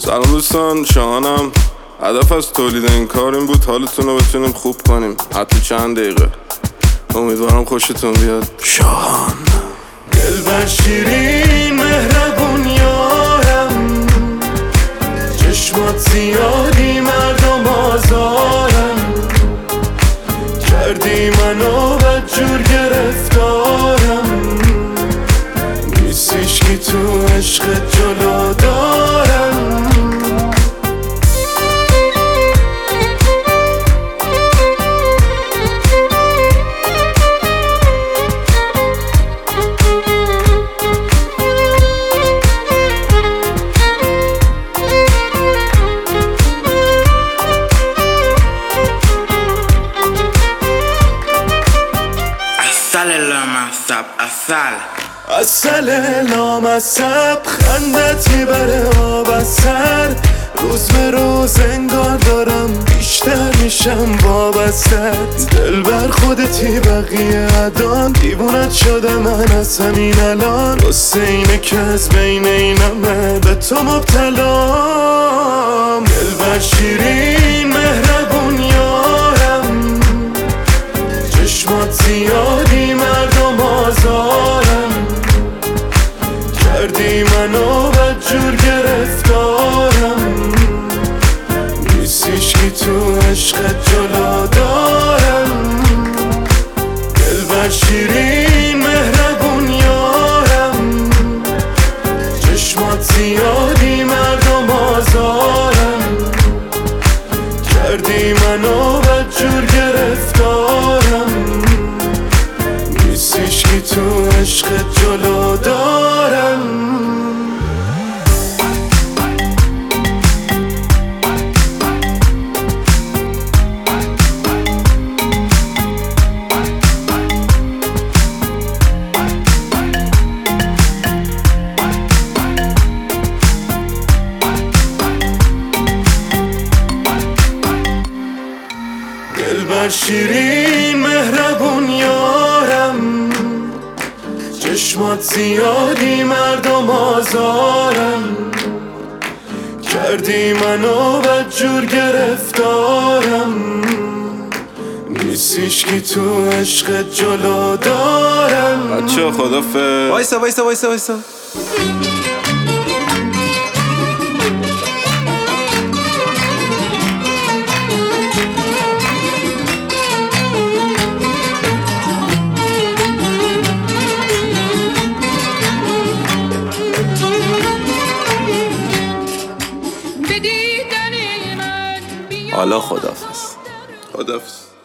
سلام دوستان، شاهانم. هدف از تولید این کار این بود حالتون رو بتونیم خوب کنیم، حتی چند دقیقه. امیدوارم خوشتون بیاد. شاهان دلبر شیرین مهربون یارم، چشمات زیادی مردم آزارم، کردی منو بدجور گرفتارم، نیستیش که تو عشقت جلو دارم. اصل لامصب خندت میبره آب از سر، روز به روز انگار دارم بیشتر میشم وابستت. دلبر خودتی بقیه عدان، دیوونت شده من از همین الان، قصه اینه که از بین اینمه به تو مبتلام. دلبر شیرین مهربون یارم، چشمات زیادی مردم آزارم، کردی منو بدجور گرفتارم، نیستیش که تو عشقت جلو دارم. دلبر شیرین مهربون یارم، چشمات زیادی مردم آزارم، کردی منو بدجور گرفتارم، نیستیش که تو عشقت جلو دارم. دلبر شیرین مهربون یارم، چشمات زیادی مردم آزارم، کردی منو بدجور گرفتارم، نیستیش که تو عشقت جلو دارم. بچه خدافظ. وایسا حالا خدافظ.